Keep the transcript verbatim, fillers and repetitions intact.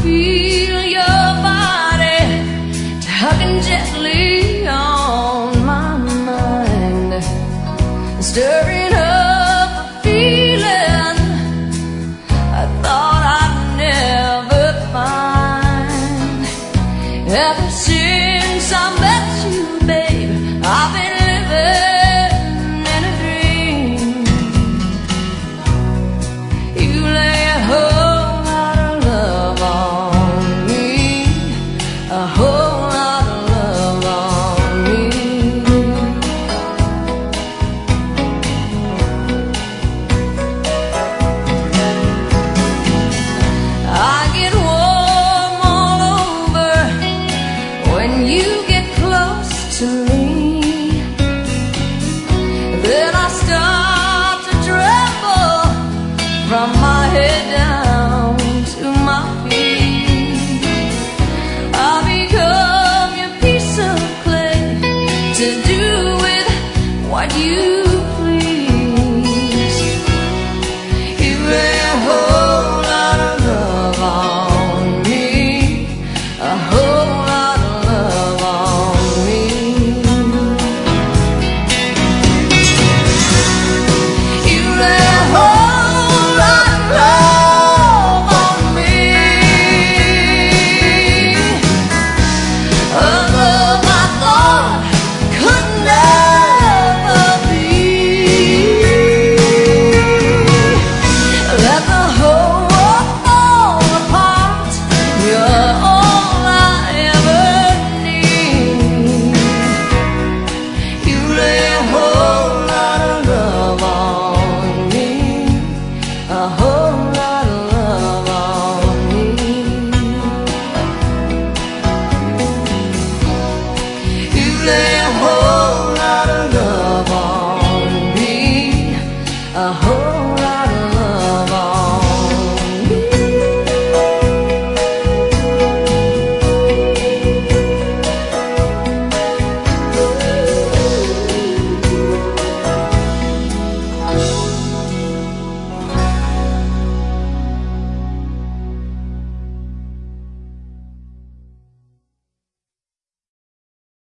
feel your body tugging gently on my mind, stirring up a feeling I thought I'd never find. Ever since I met you, babe, I've been living in a dream. You lay a whole lot of love on me, a whole lot of love on me. I get warm all over when you get close to me. Then I start to tremble from my head down to my feet. I become your piece of clay to do with what you please. You lay a whole lot of love on me, a whole lot of love on me. You lay a whole lot of love on me, a love I thought could never be. Let the whole world fall apart, you're all I ever need. You lay a whole lot of love on me, a whole lot of love on me. You lay a whole lot of love on me, a whole